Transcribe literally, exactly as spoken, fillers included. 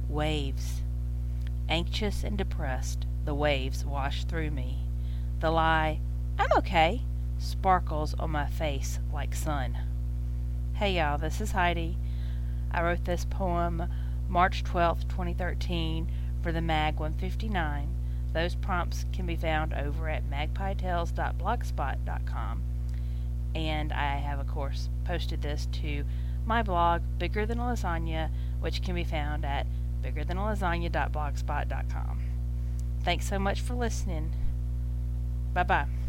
Waves. Anxious and depressed, the waves wash through me. The lie, "I'm okay," sparkles on my face like sun. Hey y'all, this is Heidi. I wrote this poem March twelfth, twenty thirteen for the Mag one fifty-nine. Those prompts can be found over at magpie tales dot blogspot dot com. And I have, of course, posted this to my blog, Bigger Than a Lasagna, which can be found at bigger than a lasagna dot blogspot dot com. Thanks so much for listening. Bye bye.